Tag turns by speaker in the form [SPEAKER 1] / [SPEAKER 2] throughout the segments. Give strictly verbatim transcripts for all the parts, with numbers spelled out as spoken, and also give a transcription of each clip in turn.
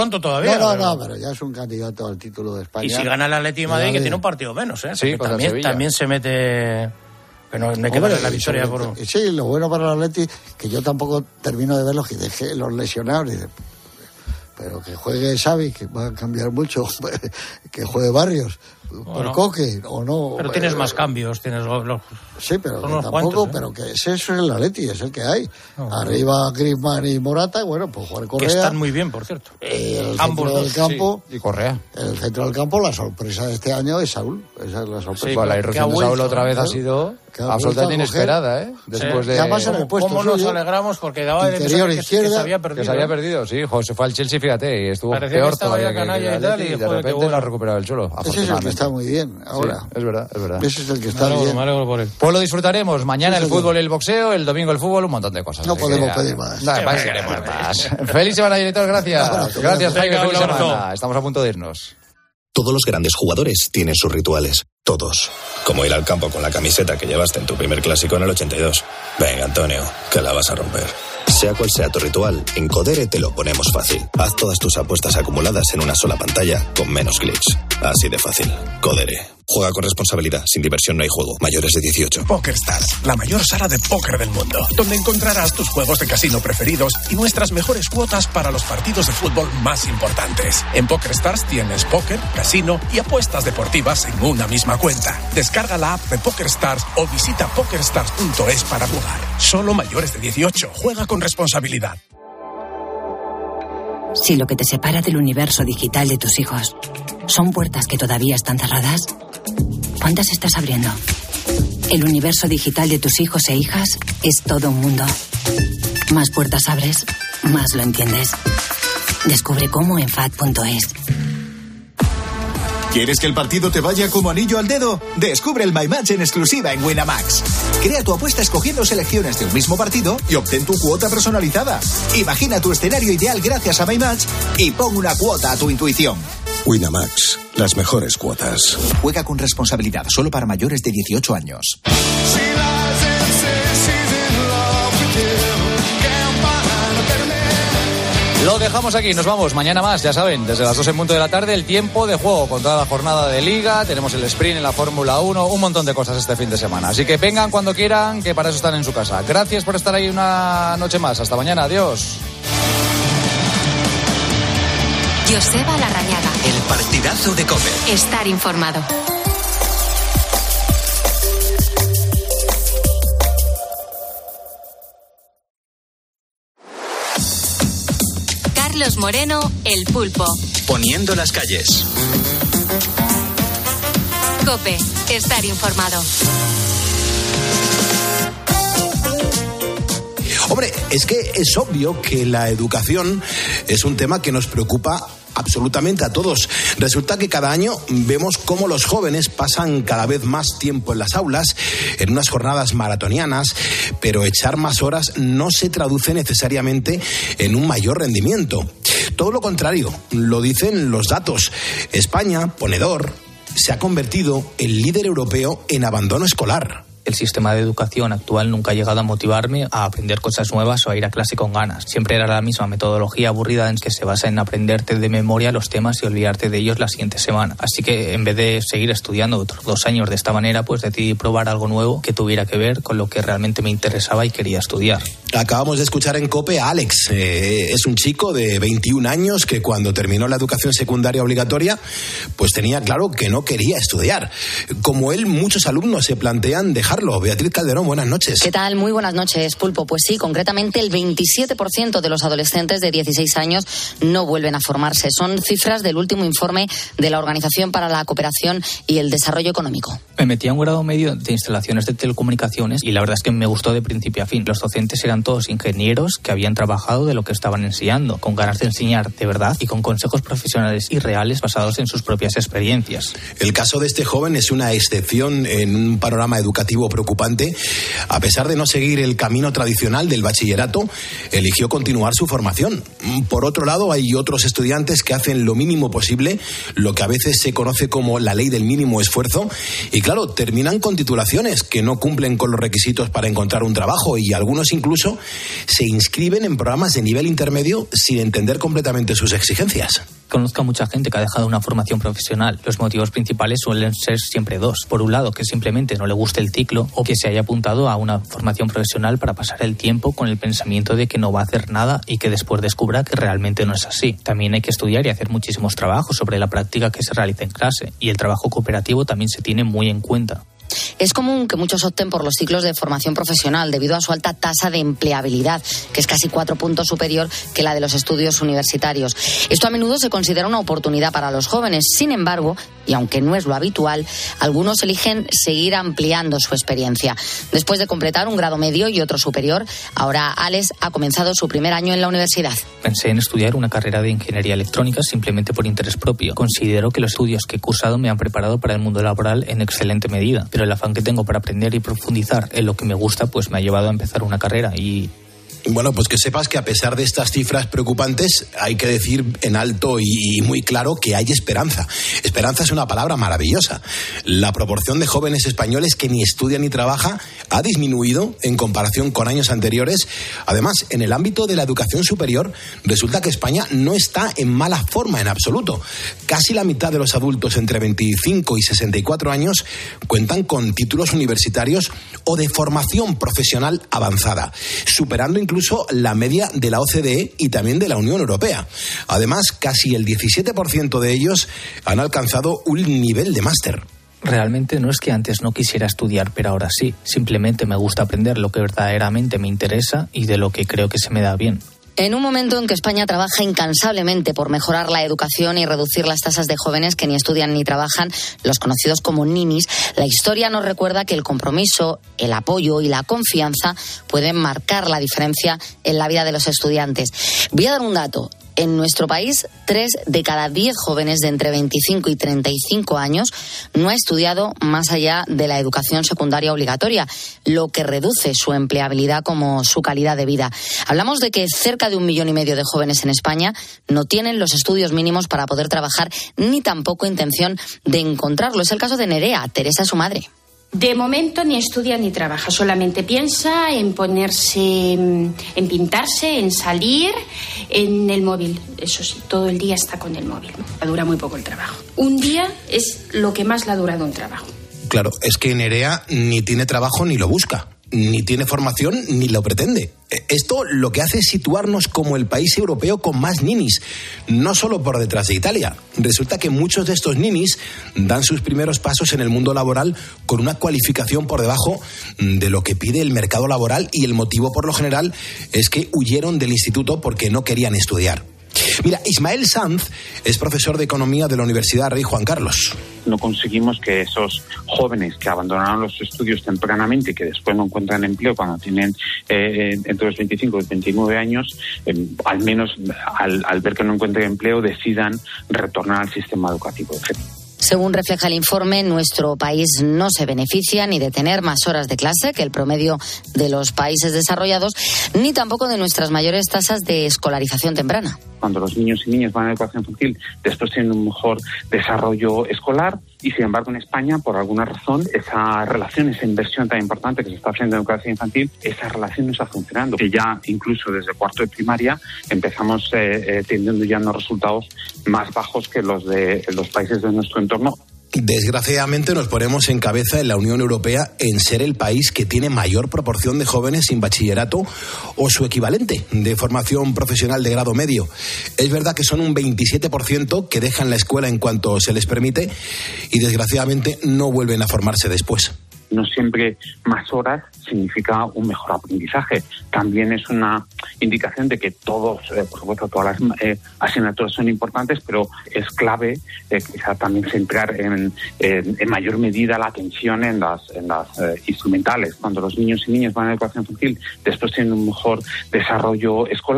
[SPEAKER 1] pronto todavía.
[SPEAKER 2] No, no,
[SPEAKER 1] pero...
[SPEAKER 2] no, pero ya es un candidato al título de España.
[SPEAKER 1] Y si gana el Atlético de Madrid, que tiene un partido menos, ¿eh?
[SPEAKER 3] Sí,
[SPEAKER 1] también, también se mete... Que no, no hay que darle la victoria por...
[SPEAKER 2] Sí, lo bueno para el Atleti, que yo tampoco termino de verlos, que dejé los lesionados y de, pero que juegue Xavi, que va a cambiar mucho, que juegue Barrios, bueno, por Coque, o no.
[SPEAKER 1] Pero tienes más cambios, tienes los... los
[SPEAKER 2] sí, pero que tampoco,
[SPEAKER 1] cuantos, ¿eh?
[SPEAKER 2] Pero que ese es el Atleti, es el que hay. No, Arriba Griezmann y Morata, y bueno, pues jugar Correa.
[SPEAKER 1] Que están muy bien, por cierto.
[SPEAKER 2] El
[SPEAKER 1] Ambos
[SPEAKER 2] centro
[SPEAKER 1] dos,
[SPEAKER 2] del campo,
[SPEAKER 3] sí. Y Correa.
[SPEAKER 2] El centro del campo, la sorpresa de este año es Saúl. Esa es la sorpresa.
[SPEAKER 3] Sí, bueno, la irrupción de Saúl otra vez ha sido absolutamente inesperada, ¿eh? Después
[SPEAKER 2] sí.
[SPEAKER 3] de...
[SPEAKER 2] Además en el puesto
[SPEAKER 1] ¿Cómo
[SPEAKER 2] suyo,
[SPEAKER 1] nos alegramos? Porque acaba de
[SPEAKER 2] interior
[SPEAKER 1] que,
[SPEAKER 2] izquierda,
[SPEAKER 1] que se había perdido.
[SPEAKER 3] Que se había perdido, sí. Jo, se fue al Chelsea, fíjate, y estuvo
[SPEAKER 1] parecía
[SPEAKER 3] peor
[SPEAKER 1] que estaba
[SPEAKER 3] todavía
[SPEAKER 1] ya
[SPEAKER 3] que,
[SPEAKER 1] canalla
[SPEAKER 3] que
[SPEAKER 1] y tal,
[SPEAKER 3] y
[SPEAKER 1] y
[SPEAKER 3] de
[SPEAKER 1] joder,
[SPEAKER 3] repente
[SPEAKER 1] bueno.
[SPEAKER 3] lo ha recuperado el Cholo.
[SPEAKER 2] Ese es el que está muy bien ahora.
[SPEAKER 3] Sí, es verdad, es verdad.
[SPEAKER 2] Ese es el que está
[SPEAKER 1] me alegro,
[SPEAKER 2] bien.
[SPEAKER 1] Me alegro por él.
[SPEAKER 3] Pues lo disfrutaremos. Mañana sí, el fútbol y el boxeo, el domingo el fútbol, un montón de cosas.
[SPEAKER 2] No podemos que, pedir más.
[SPEAKER 3] No, más queremos más. Feliz semana, director, gracias. No, gracias, Jaime, feliz semana. Estamos a punto de irnos.
[SPEAKER 4] Todos los grandes jugadores tienen sus rituales. Todos. Como ir al campo con la camiseta que llevaste en tu primer clásico en el ochenta y dos. Venga, Antonio, que la vas a romper. Sea cual sea tu ritual, en Codere te lo ponemos fácil. Haz todas tus apuestas acumuladas en una sola pantalla con menos clics. Así de fácil. Codere. Juega con responsabilidad. Sin diversión no hay juego. Mayores de dieciocho.
[SPEAKER 5] PokerStars, la mayor sala de póker del mundo, donde encontrarás tus juegos de casino preferidos y nuestras mejores cuotas para los partidos de fútbol más importantes. En PokerStars tienes póker, casino y apuestas deportivas en una misma cuenta. Descarga la app de PokerStars o visita pokerstars punto es para jugar. Solo mayores de dieciocho. Juega con responsabilidad.
[SPEAKER 6] Si lo que te separa del universo digital de tus hijos son puertas que todavía están cerradas, ¿cuántas estás abriendo? El universo digital de tus hijos e hijas es todo un mundo. Más puertas abres, más lo entiendes. Descubre cómo en F A D punto es.
[SPEAKER 7] ¿Quieres que el partido te vaya como anillo al dedo? Descubre el My Match en exclusiva en Winamax. Crea tu apuesta escogiendo selecciones de un mismo partido y obtén tu cuota personalizada. Imagina tu escenario ideal gracias a My Match y pon una cuota a tu intuición.
[SPEAKER 4] Winamax, las mejores cuotas.
[SPEAKER 7] Juega con responsabilidad, solo para mayores de dieciocho años.
[SPEAKER 3] Lo dejamos aquí, nos vamos mañana más, ya saben, desde las dos en punto de la tarde, el tiempo de juego con toda la jornada de Liga, tenemos el sprint en la Fórmula uno, un montón de cosas este fin de semana. Así que vengan cuando quieran, que para eso están en su casa. Gracias por estar ahí una noche más, hasta mañana, adiós.
[SPEAKER 8] Joseba Larrañaga.
[SPEAKER 9] El partidazo de COPE.
[SPEAKER 8] Estar informado. Carlos Moreno, El Pulpo.
[SPEAKER 9] Poniendo las calles.
[SPEAKER 8] COPE, estar informado.
[SPEAKER 10] Hombre, es que es obvio que la educación es un tema que nos preocupa absolutamente a todos. Resulta que cada año vemos cómo los jóvenes pasan cada vez más tiempo en las aulas, en unas jornadas maratonianas, pero echar más horas no se traduce necesariamente en un mayor rendimiento. Todo lo contrario, lo dicen los datos. España, ponedor, se ha convertido en líder europeo en abandono escolar.
[SPEAKER 11] El sistema de educación actual nunca ha llegado a motivarme a aprender cosas nuevas o a ir a clase con ganas. Siempre era la misma metodología aburrida en que se basa en aprenderte de memoria los temas y olvidarte de ellos la siguiente semana. Así que en vez de seguir estudiando otros dos años de esta manera, pues decidí probar algo nuevo que tuviera que ver con lo que realmente me interesaba y quería estudiar.
[SPEAKER 10] Acabamos de escuchar en COPE a Alex. Eh, es un chico de veintiún años que cuando terminó la educación secundaria obligatoria, pues tenía claro que no quería estudiar. Como él, muchos alumnos se plantean dejar Beatriz Calderón, buenas noches.
[SPEAKER 12] ¿Qué tal? Muy buenas noches, Pulpo. Pues sí, concretamente el veintisiete por ciento de los adolescentes de dieciséis años no vuelven a formarse. Son cifras del último informe de la Organización para la Cooperación y el Desarrollo Económico.
[SPEAKER 11] Me metí a un grado medio de instalaciones de telecomunicaciones y la verdad es que me gustó de principio a fin. Los docentes eran todos ingenieros que habían trabajado de lo que estaban enseñando, con ganas de enseñar de verdad y con consejos profesionales y reales basados en sus propias experiencias.
[SPEAKER 10] El caso de este joven es una excepción en un panorama educativo preocupante. A pesar de no seguir el camino tradicional del bachillerato, eligió continuar su formación. Por otro lado, hay otros estudiantes que hacen lo mínimo posible, lo que a veces se conoce como la ley del mínimo esfuerzo, y claro, terminan con titulaciones que no cumplen con los requisitos para encontrar un trabajo, y algunos incluso incluso se inscriben en programas de nivel intermedio sin entender completamente sus exigencias.
[SPEAKER 11] Conozco a mucha gente que ha dejado una formación profesional. Los motivos principales suelen ser siempre dos. Por un lado, que simplemente no le guste el ciclo o que se haya apuntado a una formación profesional para pasar el tiempo con el pensamiento de que no va a hacer nada y que después descubra que realmente no es así. También hay que estudiar y hacer muchísimos trabajos sobre la práctica que se realiza en clase, y el trabajo cooperativo también se tiene muy en cuenta.
[SPEAKER 12] Es común que muchos opten por los ciclos de formación profesional debido a su alta tasa de empleabilidad, que es casi cuatro puntos superior que la de los estudios universitarios. Esto a menudo se considera una oportunidad para los jóvenes. Sin embargo, y aunque no es lo habitual, algunos eligen seguir ampliando su experiencia. Después de completar un grado medio y otro superior, ahora Alex ha comenzado su primer año en la universidad.
[SPEAKER 11] Pensé en estudiar una carrera de ingeniería electrónica simplemente por interés propio. Considero que los estudios que he cursado me han preparado para el mundo laboral en excelente medida, pero el afán que tengo para aprender y profundizar en lo que me gusta pues me ha llevado a empezar una carrera. Y
[SPEAKER 10] bueno, pues que sepas que a pesar de estas cifras preocupantes, hay que decir en alto y muy claro que hay esperanza. Esperanza es una palabra maravillosa. La proporción de jóvenes españoles que ni estudian ni trabajan ha disminuido en comparación con años anteriores. Además, en el ámbito de la educación superior, resulta que España no está en mala forma en absoluto. Casi la mitad de los adultos entre veinticinco y sesenta y cuatro años cuentan con títulos universitarios o de formación profesional avanzada, superando incluso incluso la media de la O C D E y también de la Unión Europea. Además, casi el diecisiete por ciento de ellos han alcanzado un nivel de máster.
[SPEAKER 11] Realmente no es que antes no quisiera estudiar, pero ahora sí. Simplemente me gusta aprender lo que verdaderamente me interesa y de lo que creo que se me da bien.
[SPEAKER 12] En un momento en que España trabaja incansablemente por mejorar la educación y reducir las tasas de jóvenes que ni estudian ni trabajan, los conocidos como ninis, la historia nos recuerda que el compromiso, el apoyo y la confianza pueden marcar la diferencia en la vida de los estudiantes. Voy a dar un dato. En nuestro país, tres de cada diez jóvenes de entre veinticinco y treinta y cinco años no ha estudiado más allá de la educación secundaria obligatoria, lo que reduce su empleabilidad como su calidad de vida. Hablamos de que cerca de un millón y medio de jóvenes en España no tienen los estudios mínimos para poder trabajar, ni tampoco intención de encontrarlo. Es el caso de Nerea, Teresa, su madre.
[SPEAKER 13] De momento ni estudia ni trabaja, solamente piensa en ponerse, en pintarse, en salir, en el móvil. Eso sí, todo el día está con el móvil. Dura muy poco el trabajo. Un día es lo que más le ha durado un trabajo.
[SPEAKER 10] Claro, es que Nerea ni tiene trabajo ni lo busca, ni tiene formación ni lo pretende. Esto lo que hace es situarnos como el país europeo con más ninis, no solo por detrás de Italia. Resulta que muchos de estos ninis dan sus primeros pasos en el mundo laboral con una cualificación por debajo de lo que pide el mercado laboral, y el motivo por lo general es que huyeron del instituto porque no querían estudiar. Mira, Ismael Sanz es profesor de Economía de la Universidad Rey Juan Carlos.
[SPEAKER 14] No conseguimos que esos jóvenes que abandonaron los estudios tempranamente y que después no encuentran empleo cuando tienen eh, entre los veinticinco y veintinueve años, eh, al menos al, al ver que no encuentran empleo, decidan retornar al sistema educativo.
[SPEAKER 12] Según refleja el informe, nuestro país no se beneficia ni de tener más horas de clase que el promedio de los países desarrollados, ni tampoco de nuestras mayores tasas de escolarización temprana.
[SPEAKER 14] Cuando los niños y niñas van a la educación infantil, después tienen un mejor desarrollo escolar, y sin embargo en España, por alguna razón, esa relación, esa inversión tan importante que se está haciendo en educación infantil, esa relación no está funcionando. Que ya incluso desde cuarto de primaria empezamos eh, eh, teniendo ya unos resultados más bajos que los de los países de nuestro entorno.
[SPEAKER 10] Desgraciadamente nos ponemos en cabeza en la Unión Europea en ser el país que tiene mayor proporción de jóvenes sin bachillerato o su equivalente de formación profesional de grado medio. Es verdad que son un veintisiete por ciento que dejan la escuela en cuanto se les permite y desgraciadamente no vuelven a formarse después.
[SPEAKER 14] No siempre más horas significa un mejor aprendizaje. También es una indicación de que todos, eh, por supuesto, todas las eh, asignaturas son importantes, pero es clave eh, quizá también centrar en, en, en mayor medida la atención en las, en las eh, instrumentales. Cuando los niños y niñas van a la educación infantil, después tienen un mejor desarrollo escolar,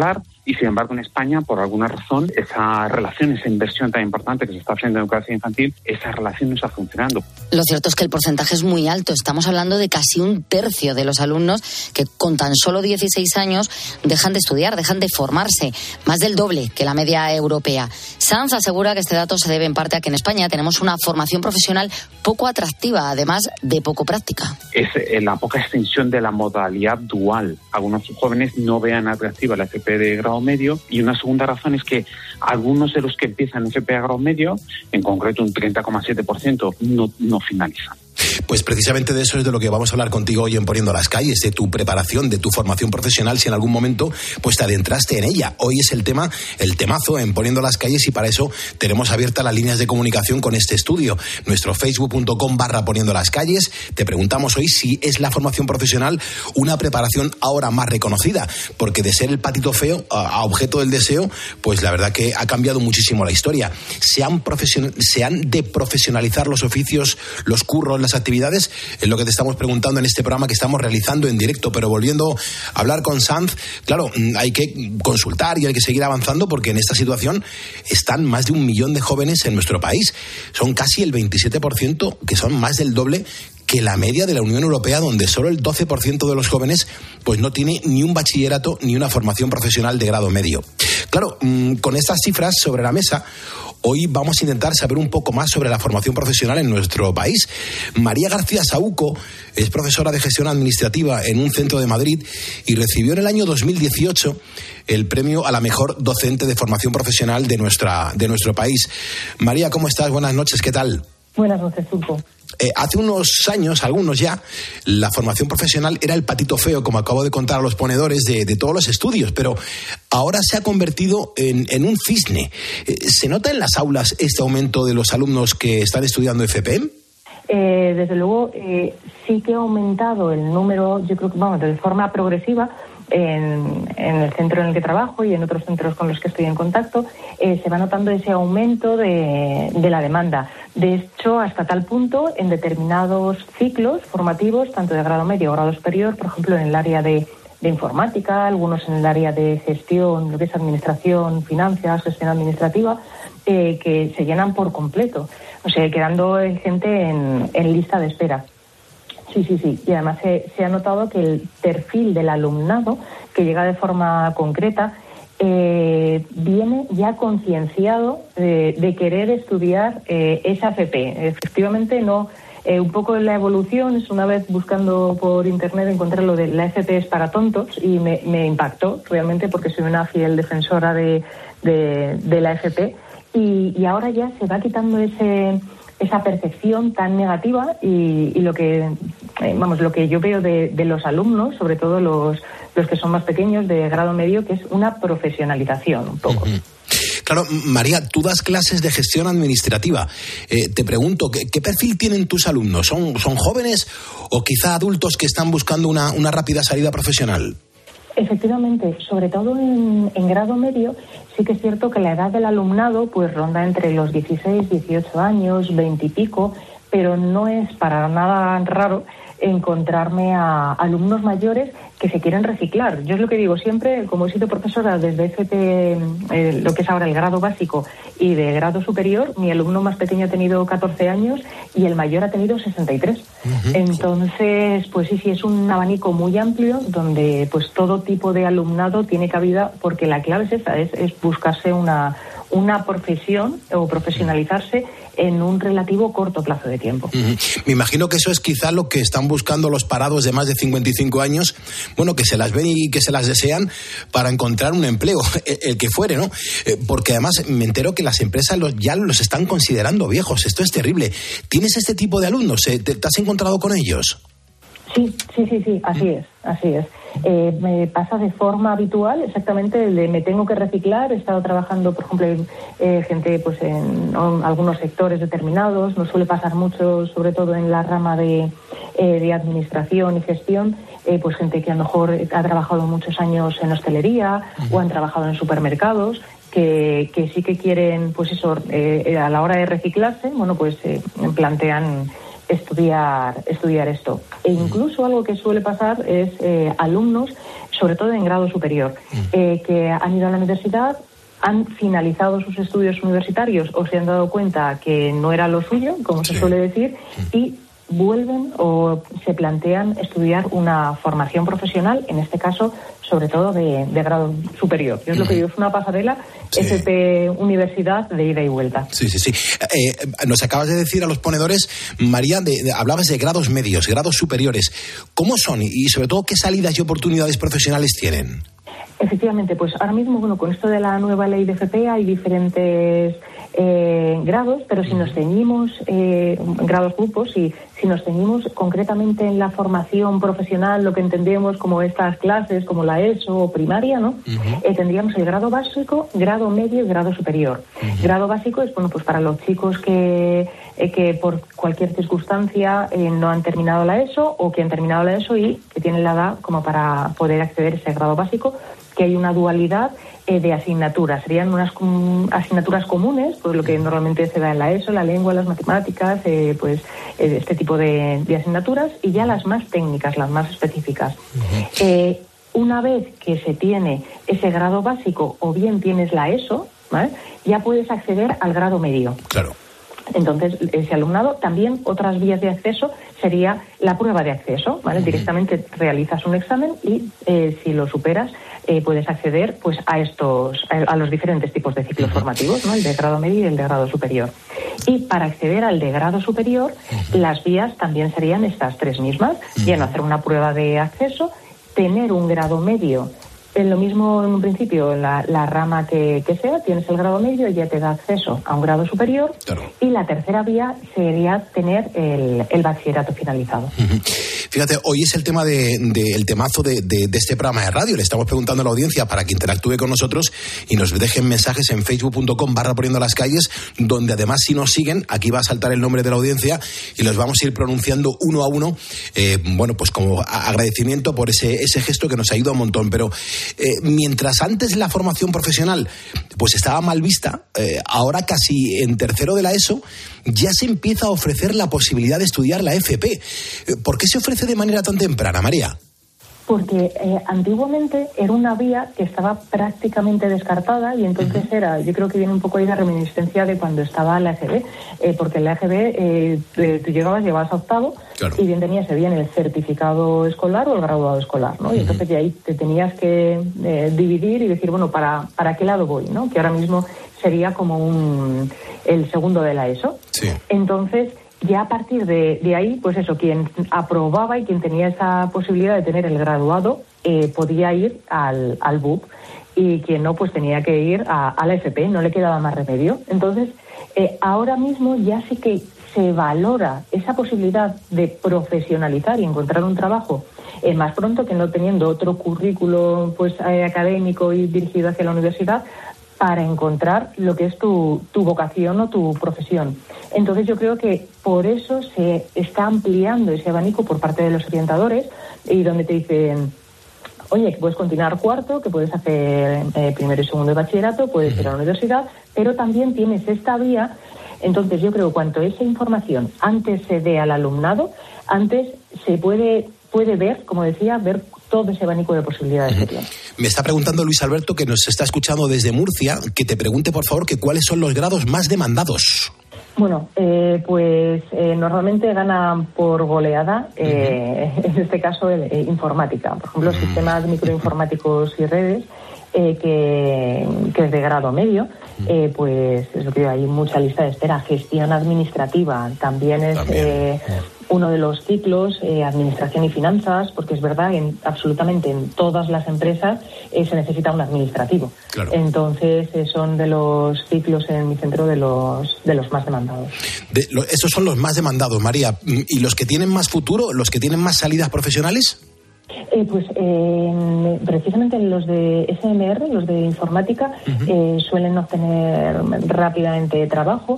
[SPEAKER 14] y sin embargo en España, por alguna razón, esa relación, esa inversión tan importante que se está haciendo en educación infantil, esa relación no está funcionando.
[SPEAKER 12] Lo cierto es que el porcentaje es muy alto. Estamos hablando de casi un tercio de los alumnos que con tan solo dieciséis años dejan de estudiar, dejan de formarse, más del doble que la media europea. Sanz asegura que este dato se debe en parte a que en España tenemos una formación profesional poco atractiva, además de poco práctica.
[SPEAKER 14] Es la poca extensión de la modalidad dual. Algunos jóvenes no vean atractiva la F P de grado medio, y una segunda razón es que algunos de los que empiezan F P a grado medio, en concreto un treinta coma siete por ciento, no, no finalizan.
[SPEAKER 10] Pues precisamente de eso es de lo que vamos a hablar contigo hoy en Poniendo las Calles, de tu preparación, de tu formación profesional, si en algún momento pues te adentraste en ella. Hoy es el tema, el temazo en Poniendo las Calles, y para eso tenemos abiertas las líneas de comunicación con este estudio. Nuestro facebook punto com barra Poniendo las Calles. Te preguntamos hoy si es la formación profesional una preparación ahora más reconocida, porque de ser el patito feo a, a objeto del deseo, pues la verdad que ha cambiado muchísimo la historia. Se han, profesion- se han de profesionalizar los oficios, los curros, las actividades, es lo que te estamos preguntando en este programa que estamos realizando en directo. Pero volviendo a hablar con Sanz, claro, hay que consultar y hay que seguir avanzando, porque en esta situación están más de un millón de jóvenes en nuestro país. Son casi el veintisiete por ciento, que son más del doble que la media de la Unión Europea, donde solo el doce por ciento de los jóvenes pues no tiene ni un bachillerato ni una formación profesional de grado medio. Claro, con estas cifras sobre la mesa, hoy vamos a intentar saber un poco más sobre la formación profesional en nuestro país. María García Saúco es profesora de gestión administrativa en un centro de Madrid y recibió en el año dos mil dieciocho el premio a la mejor docente de formación profesional de, nuestra, de nuestro país. María, ¿cómo estás? Buenas noches, ¿qué tal?
[SPEAKER 15] Buenas noches, Tulpo.
[SPEAKER 10] Eh, hace unos años, algunos ya, la formación profesional era el patito feo, como acabo de contar a los ponedores, de, de todos los estudios, pero ahora se ha convertido en, en un cisne. Eh, ¿Se nota en las aulas este aumento de los alumnos que están estudiando F P?
[SPEAKER 15] Eh, desde luego, eh, sí que ha aumentado el número, yo creo que, vamos, de forma progresiva. En, en el centro en el que trabajo y en otros centros con los que estoy en contacto, eh, se va notando ese aumento de, de la demanda. De hecho, hasta tal punto, en determinados ciclos formativos, tanto de grado medio o grado superior, por ejemplo, en el área de, de informática, algunos en el área de gestión, lo que es administración, finanzas, gestión administrativa, eh, que se llenan por completo. O sea, quedando gente en, en lista de espera. Sí, sí, sí. Y además se, se ha notado que el perfil del alumnado que llega de forma concreta eh, viene ya concienciado de, de querer estudiar eh, esa F P. Efectivamente, no. Eh, un poco la evolución es, una vez buscando por internet encontré lo de la F P es para tontos y me, me impactó realmente, porque soy una fiel defensora de, de, de la F P y, y ahora ya se va quitando ese esa percepción tan negativa y, y lo que eh, vamos lo que yo veo de, de los alumnos, sobre todo los los que son más pequeños de grado medio, que es una profesionalización un poco. Uh-huh.
[SPEAKER 10] Claro, María, tú das clases de gestión administrativa. Eh, te pregunto, ¿qué, ¿qué perfil tienen tus alumnos? ¿Son, son jóvenes o quizá adultos que están buscando una, una rápida salida profesional?
[SPEAKER 15] Efectivamente, sobre todo en, en grado medio, sí que es cierto que la edad del alumnado pues ronda entre los dieciséis, dieciocho años, veinte y pico, pero no es para nada raro encontrarme a alumnos mayores que se quieren reciclar. Yo es lo que digo siempre, como he sido profesora desde F P, eh, lo que es ahora el grado básico y de grado superior, mi alumno más pequeño ha tenido catorce años y el mayor ha tenido sesenta y tres. Uh-huh. Entonces, pues sí, sí, es un abanico muy amplio donde pues todo tipo de alumnado tiene cabida, porque la clave es esa, es, es buscarse una, una profesión o profesionalizarse en un relativo corto plazo de tiempo.
[SPEAKER 10] Uh-huh. Me imagino que eso es quizá lo que están buscando los parados de más de cincuenta y cinco años, bueno, que se las ven y que se las desean para encontrar un empleo, el, el que fuere, ¿no? Eh, porque además me entero que las empresas los, ya los están considerando viejos. Esto es terrible. ¿Tienes este tipo de alumnos? ¿Te, te has encontrado con ellos?
[SPEAKER 15] Sí, sí, sí, sí, así es, así es. Eh, me pasa de forma habitual, exactamente, de me tengo que reciclar. He estado trabajando, por ejemplo, eh, gente pues en, en algunos sectores determinados. Nos suele pasar mucho, sobre todo en la rama de, eh, de administración y gestión, eh, pues gente que a lo mejor ha trabajado muchos años en hostelería uh-huh. o han trabajado en supermercados, que, que sí que quieren, pues eso, eh, a la hora de reciclarse, bueno, pues eh, plantean estudiar, estudiar esto. E incluso algo que suele pasar es eh, alumnos, sobre todo en grado superior, eh, que han ido a la universidad, han finalizado sus estudios universitarios o se han dado cuenta que no era lo suyo, como se suele decir, y vuelven o se plantean estudiar una formación profesional, en este caso, sobre todo de, de grado superior. Yo es lo que digo, es una pasarela, sí. F P Universidad de ida y vuelta.
[SPEAKER 10] Sí, sí, sí. Eh, nos acabas de decir a los ponedores, María, de, de, hablabas de grados medios, grados superiores. ¿Cómo son y, sobre todo, qué salidas y oportunidades profesionales tienen?
[SPEAKER 15] Efectivamente, pues ahora mismo, bueno, con esto de la nueva ley de F P hay diferentes eh, grados, pero si nos ceñimos, eh, grados grupos, y si nos ceñimos concretamente en la formación profesional, lo que entendemos como estas clases, como la ESO o primaria, ¿no? Uh-huh. Eh, tendríamos el grado básico, grado medio y grado superior. Uh-huh. Grado básico es, bueno, pues para los chicos que, eh, que por cualquier circunstancia eh, no han terminado la ESO o que han terminado la ESO y que tienen la edad como para poder acceder a ese grado básico, que hay una dualidad eh, de asignaturas. Serían unas com- asignaturas comunes, pues lo que normalmente se da en la ESO, la lengua, las matemáticas, eh, pues eh, este tipo de, de asignaturas, y ya las más técnicas, las más específicas. Uh-huh. Eh, una vez que se tiene ese grado básico o bien tienes la ESO, ¿vale?, ya puedes acceder al grado medio.
[SPEAKER 10] Claro.
[SPEAKER 15] Entonces, ese alumnado, también otras vías de acceso sería la prueba de acceso, ¿vale? Uh-huh. Directamente realizas un examen y eh, si lo superas, eh, puedes acceder pues a estos, a, a los diferentes tipos de ciclos uh-huh. formativos, ¿no? El de grado medio y el de grado superior. Y para acceder al de grado superior, uh-huh. las vías también serían estas tres mismas, uh-huh. bien hacer una prueba de acceso, tener un grado medio. En lo mismo, en un principio, la, la rama que, que sea, tienes el grado medio y ya te da acceso a un grado superior. Claro. Y la tercera vía sería tener el, el bachillerato finalizado.
[SPEAKER 10] Uh-huh. Fíjate, hoy es el tema de, de el temazo de, de, de este programa de radio. Le estamos preguntando a la audiencia para que interactúe con nosotros y nos dejen mensajes en facebook punto com barra poniendo las calles, donde además, si nos siguen, aquí va a saltar el nombre de la audiencia y los vamos a ir pronunciando uno a uno, eh, bueno, pues como agradecimiento por ese, ese gesto que nos ayuda un montón. Pero Eh, mientras antes la formación profesional pues estaba mal vista, eh, ahora casi en tercero de la ESO ya se empieza a ofrecer la posibilidad de estudiar la F P. Eh, ¿Por qué se ofrece de manera tan temprana, María?
[SPEAKER 15] Porque eh, antiguamente era una vía que estaba prácticamente descartada y entonces uh-huh. era, yo creo que viene un poco ahí la reminiscencia de cuando estaba la E G B, eh, porque en la E G B eh, tú llegabas, llegabas a octavo, claro. y bien tenías bien el certificado escolar o el graduado escolar, ¿no? Uh-huh. Y entonces de ahí te tenías que eh, dividir y decir, bueno, ¿para, para qué lado voy, ¿no? Que ahora mismo sería como un el segundo de la ESO.
[SPEAKER 10] Sí.
[SPEAKER 15] Entonces, ya a partir de, de ahí, pues eso, quien aprobaba y quien tenía esa posibilidad de tener el graduado eh, podía ir al, al B U P, y quien no, pues tenía que ir a, a la F P, no le quedaba más remedio. Entonces, eh, ahora mismo ya sí que se valora esa posibilidad de profesionalizar y encontrar un trabajo eh, más pronto, que no teniendo otro currículo pues eh, académico y dirigido hacia la universidad, para encontrar lo que es tu, tu vocación o tu profesión. Entonces yo creo que por eso se está ampliando ese abanico por parte de los orientadores, y donde te dicen, oye, que puedes continuar cuarto, que puedes hacer eh, primero y segundo de bachillerato, puedes ir a la universidad, pero también tienes esta vía. Entonces yo creo que cuanto esa información antes se dé al alumnado, antes se puede, puede ver, como decía, ver todo ese abanico de posibilidades que tiene.
[SPEAKER 10] Me está preguntando Luis Alberto, que nos está escuchando desde Murcia, que te pregunte, por favor, que cuáles son los grados más demandados.
[SPEAKER 15] Bueno, eh, pues eh, normalmente ganan por goleada, eh, uh-huh. en este caso, el, eh, informática. Por ejemplo, uh-huh. sistemas microinformáticos y redes, eh, que, que es de grado medio, eh, pues es lo que digo, hay mucha lista de espera. Gestión administrativa también es también. Eh, uno de los ciclos, eh, administración y finanzas, porque es verdad, en absolutamente en todas las empresas eh, se necesita un administrativo. Claro. Entonces eh, son de los ciclos en mi centro de los de los más demandados.
[SPEAKER 10] De, lo, esos son los más demandados, María. ¿Y los que tienen más futuro, los que tienen más salidas profesionales?
[SPEAKER 15] Eh, pues eh, precisamente los de S M R, los de informática, uh-huh. eh, suelen obtener rápidamente trabajo.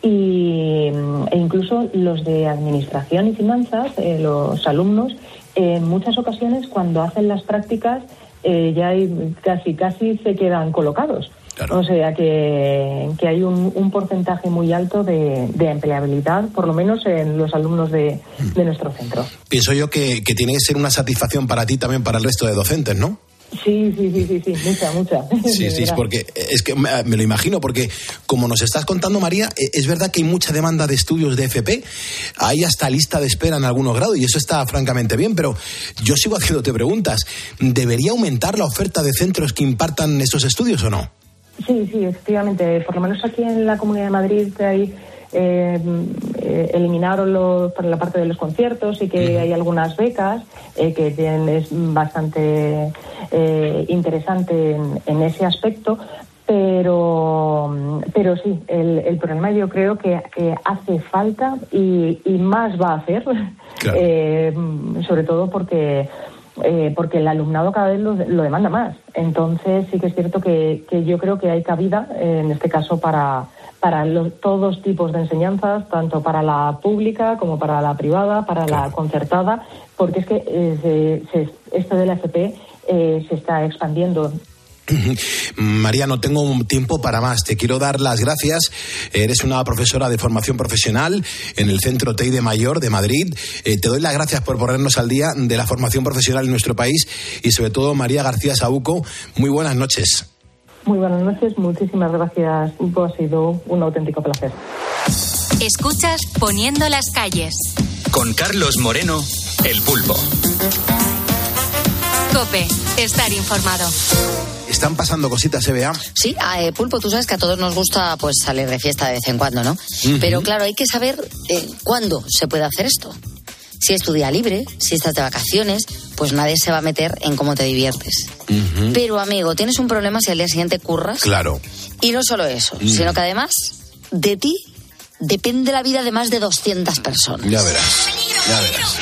[SPEAKER 15] Y, e incluso los de administración y finanzas, eh, los alumnos, eh, en muchas ocasiones cuando hacen las prácticas eh, ya hay, casi casi se quedan colocados. Claro. O sea que, que hay un, un porcentaje muy alto de, de empleabilidad, por lo menos en los alumnos de, de nuestro centro.
[SPEAKER 10] Pienso yo que, que tiene que ser una satisfacción para ti, también para el resto de docentes, ¿no?
[SPEAKER 15] Sí, sí, sí, sí, sí, mucha, mucha.
[SPEAKER 10] Sí, sí, porque es que me, me lo imagino, porque como nos estás contando, María, es verdad que hay mucha demanda de estudios de F P, hay hasta lista de espera en algunos grados y eso está francamente bien, pero yo sigo haciéndote preguntas. ¿Debería aumentar la oferta de centros que impartan estos estudios o no?
[SPEAKER 15] Sí, sí, efectivamente. Por lo menos aquí en la Comunidad de Madrid hay... Eh, eh, eliminaron los, para la parte de los conciertos y que uh-huh. hay algunas becas eh, que tienen, es bastante eh, interesante en, en ese aspecto, pero pero sí, el, el problema yo creo que eh, hace falta y, y más va a hacer, claro. eh, sobre todo porque eh, porque el alumnado cada vez lo, lo demanda más. Entonces sí que es cierto que, que yo creo que hay cabida, eh, en este caso, para para los, todos tipos de enseñanzas, tanto para la pública como para la privada, para claro. la concertada, porque es que eh, se, se, esto de la F P eh, se está expandiendo.
[SPEAKER 10] María, no tengo tiempo para más. Te quiero dar las gracias. Eres una profesora de formación profesional en el Centro T E I de Mayor de Madrid. Eh, te doy las gracias por ponernos al día de la formación profesional en nuestro país y sobre todo, María García Sabuco, muy buenas noches.
[SPEAKER 15] Muy buenas noches, muchísimas gracias, Hugo, ha sido un auténtico placer.
[SPEAKER 8] Escuchas Poniendo las calles.
[SPEAKER 9] Con Carlos Moreno, El Pulpo.
[SPEAKER 8] COPE, estar informado.
[SPEAKER 10] Están pasando cositas, ¿eh, Bea?
[SPEAKER 12] Sí, eh, Pulpo, tú sabes que a todos nos gusta pues salir de fiesta de vez en cuando, ¿no? Uh-huh. Pero claro, hay que saber eh, cuándo se puede hacer esto. Si es tu día libre, si estás de vacaciones, pues nadie se va a meter en cómo te diviertes. Uh-huh. Pero, amigo, tienes un problema si al día siguiente curras.
[SPEAKER 10] Claro.
[SPEAKER 12] Y no solo eso, uh-huh. sino que además de ti depende la vida de más de doscientas personas.
[SPEAKER 10] Ya verás, ya verás.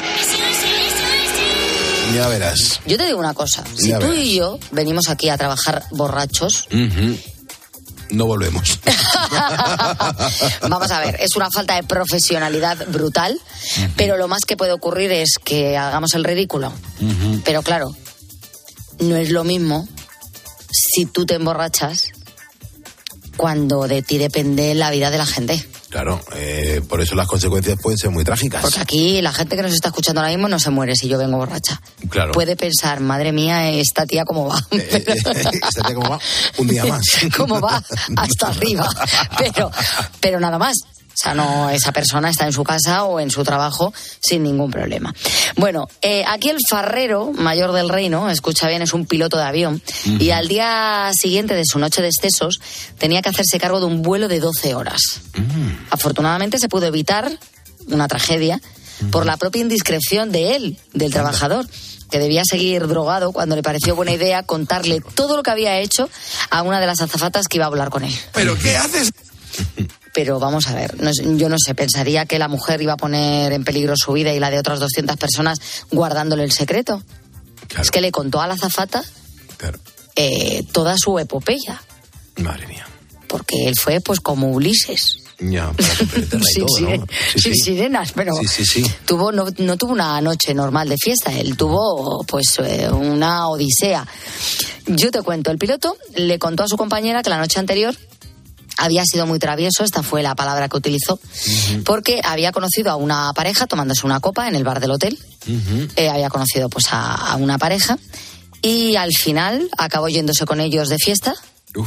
[SPEAKER 10] Ya verás.
[SPEAKER 12] Yo te digo una cosa, si
[SPEAKER 10] ya
[SPEAKER 12] tú
[SPEAKER 10] verás.
[SPEAKER 12] y yo venimos aquí a trabajar borrachos...
[SPEAKER 10] Uh-huh. No volvemos.
[SPEAKER 12] Vamos a ver, es una falta de profesionalidad brutal, uh-huh. pero lo más que puede ocurrir es que hagamos el ridículo. Uh-huh. Pero claro, no es lo mismo si tú te emborrachas cuando de ti depende la vida de la gente.
[SPEAKER 10] Claro, eh, por eso las consecuencias pueden ser muy trágicas.
[SPEAKER 12] Porque aquí la gente que nos está escuchando ahora mismo no se muere si yo vengo borracha.
[SPEAKER 10] Claro.
[SPEAKER 12] Puede pensar, madre mía, esta tía cómo va.
[SPEAKER 10] Eh, eh, esta tía cómo va, un día más.
[SPEAKER 12] Cómo va hasta arriba. Pero, pero nada más. O sea, no, esa persona está en su casa o en su trabajo sin ningún problema. Bueno, eh, aquí el farrero mayor del reino, escucha bien, es un piloto de avión, uh-huh. y al día siguiente de su noche de excesos tenía que hacerse cargo de un vuelo de doce horas. Uh-huh. Afortunadamente se pudo evitar una tragedia uh-huh. por la propia indiscreción de él, del uh-huh. trabajador, que debía seguir drogado cuando le pareció buena idea contarle todo lo que había hecho a una de las azafatas que iba a volar con él.
[SPEAKER 10] ¿Pero qué haces?
[SPEAKER 12] Pero vamos a ver, no, yo no sé, pensaría que la mujer iba a poner en peligro su vida y la de otras doscientas personas guardándole el secreto. Claro. Es que le contó a la azafata claro. eh, toda su epopeya.
[SPEAKER 10] Madre mía.
[SPEAKER 12] Porque él fue pues como Ulises.
[SPEAKER 10] Ya, para
[SPEAKER 12] sin,
[SPEAKER 10] todo, ¿no? sí,
[SPEAKER 12] sin
[SPEAKER 10] sí.
[SPEAKER 12] sirenas, pero
[SPEAKER 10] sí, sí, sí.
[SPEAKER 12] tuvo no, no tuvo una noche normal de fiesta, él tuvo pues eh, una odisea. Yo te cuento, el piloto le contó a su compañera que la noche anterior había sido muy travieso, esta fue la palabra que utilizó, uh-huh. porque había conocido a una pareja tomándose una copa en el bar del hotel, uh-huh. eh, había conocido pues a, a una pareja y al final acabó yéndose con ellos de fiesta.
[SPEAKER 10] Uf.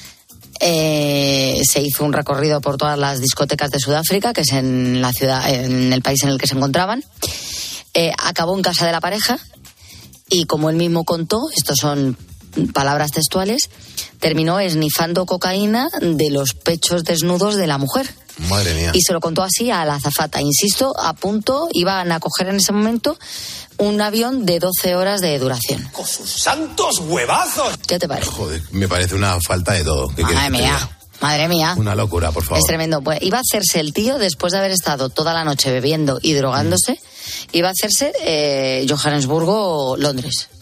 [SPEAKER 12] Eh, se hizo un recorrido por todas las discotecas de Sudáfrica, que es en la ciudad, en el país en el que se encontraban. Eh, acabó en casa de la pareja y, como él mismo contó, estos son palabras textuales, terminó esnifando cocaína de los pechos desnudos de la mujer.
[SPEAKER 10] Madre mía.
[SPEAKER 12] Y se lo contó así a la azafata. Insisto, a punto iban a coger en ese momento un avión de doce horas de duración.
[SPEAKER 16] ¡Con sus santos huevazos!
[SPEAKER 12] ¿Qué te parece?
[SPEAKER 10] Joder, me parece una falta de todo.
[SPEAKER 12] Madre mía, madre mía.
[SPEAKER 10] Una locura, por favor.
[SPEAKER 12] Es tremendo. Pues iba a hacerse el tío, después de haber estado toda la noche bebiendo y drogándose, mm. iba a hacerse eh, Johannesburgo, Londres.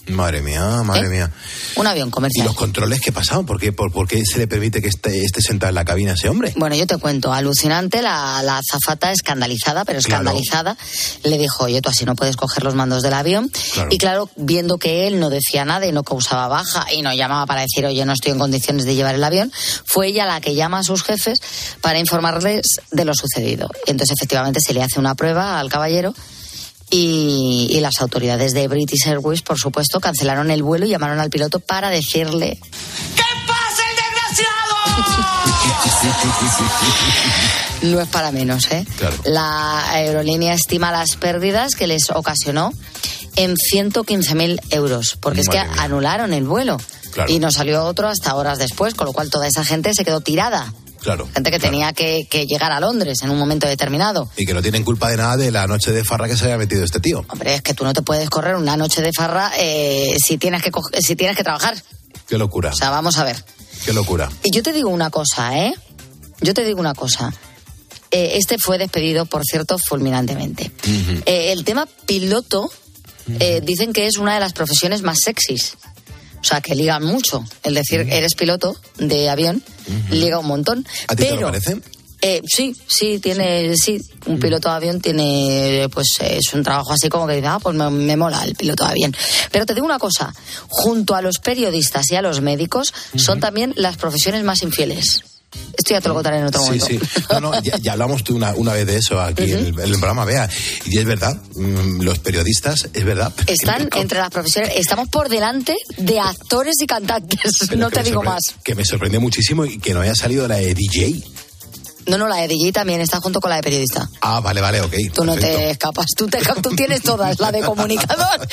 [SPEAKER 10] Madre mía, madre
[SPEAKER 12] ¿Eh?
[SPEAKER 10] mía.
[SPEAKER 12] Un avión comercial.
[SPEAKER 10] ¿Y los controles qué pasaban? ¿Por qué, por, por qué se le permite que esté, esté sentado en la cabina ese hombre?
[SPEAKER 12] Bueno, yo te cuento, alucinante, la, la azafata escandalizada, pero escandalizada, claro. Le dijo, oye, tú así no puedes coger los mandos del avión. Claro. Y claro, viendo que él no decía nada y no causaba baja y no llamaba para decir, oye, no estoy en condiciones de llevar el avión, fue ella la que llama a sus jefes para informarles de lo sucedido. Y entonces, efectivamente, se le hace una prueba al caballero. Y, y las autoridades de British Airways, por supuesto, cancelaron el vuelo y llamaron al piloto para decirle...
[SPEAKER 16] ¡Que pase el desgraciado!
[SPEAKER 12] No es para menos, ¿eh?
[SPEAKER 10] Claro.
[SPEAKER 12] La aerolínea estima las pérdidas que les ocasionó en ciento quince mil euros, porque Madre es que mía. anularon el vuelo. Claro. Y no salió otro hasta horas después, con lo cual toda esa gente se quedó tirada.
[SPEAKER 10] Claro,
[SPEAKER 12] gente que
[SPEAKER 10] claro.
[SPEAKER 12] tenía que, que llegar a Londres en un momento determinado.
[SPEAKER 10] Y que no tienen culpa de nada de la noche de farra que se haya metido este tío.
[SPEAKER 12] Hombre, es que tú no te puedes correr una noche de farra eh, si tienes que co- si tienes que trabajar.
[SPEAKER 10] Qué locura.
[SPEAKER 12] O sea, vamos a ver.
[SPEAKER 10] Qué locura.
[SPEAKER 12] Y yo te digo una cosa, ¿eh? Yo te digo una cosa. Eh, este fue despedido, por cierto, fulminantemente. Uh-huh. Eh, el tema piloto, uh-huh. eh, dicen que es una de las profesiones más sexys. O sea, que ligan mucho. El decir, uh-huh. eres piloto de avión, uh-huh. liga un montón.
[SPEAKER 10] ¿A ti
[SPEAKER 12] pero,
[SPEAKER 10] te lo parece?
[SPEAKER 12] Eh, sí, sí, tiene, sí. Un piloto de avión tiene, pues, es un trabajo así como que dice, ah, pues me, me mola el piloto de avión. Pero te digo una cosa, junto a los periodistas y a los médicos, uh-huh. son también las profesiones más infieles. Esto ya te lo contaré en otro
[SPEAKER 10] sí,
[SPEAKER 12] momento.
[SPEAKER 10] Sí, sí. No, no, ya, ya hablamos tú una, una vez de eso aquí uh-huh. en, el, en el programa, Bea. Y es verdad, mmm, los periodistas, es verdad.
[SPEAKER 12] Están entre las profesiones, estamos por delante de actores y cantantes, pero no te digo más.
[SPEAKER 10] Que me sorprendió muchísimo y que no haya salido la de D J.
[SPEAKER 12] No, no, la de D J también está junto con la de periodista.
[SPEAKER 10] Ah, vale, vale, ok.
[SPEAKER 12] Tú perfecto. No te escapas, tú, te, tú tienes todas, la de comunicador.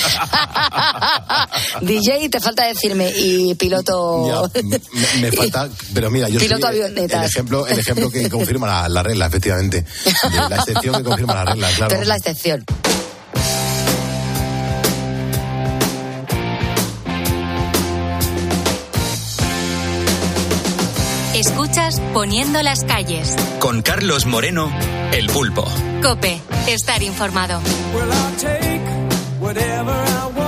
[SPEAKER 12] D J, te falta decirme, y piloto...
[SPEAKER 10] Ya, me, me falta, pero mira, yo
[SPEAKER 12] piloto
[SPEAKER 10] soy el ejemplo, el ejemplo que confirma la, la regla, efectivamente. La excepción que confirma la regla, claro.
[SPEAKER 12] Tú eres la excepción.
[SPEAKER 8] Escuchas Poniendo las calles.
[SPEAKER 9] Con Carlos Moreno, El Pulpo.
[SPEAKER 8] COPE. Estar informado.
[SPEAKER 16] Well, I'll take whatever I want.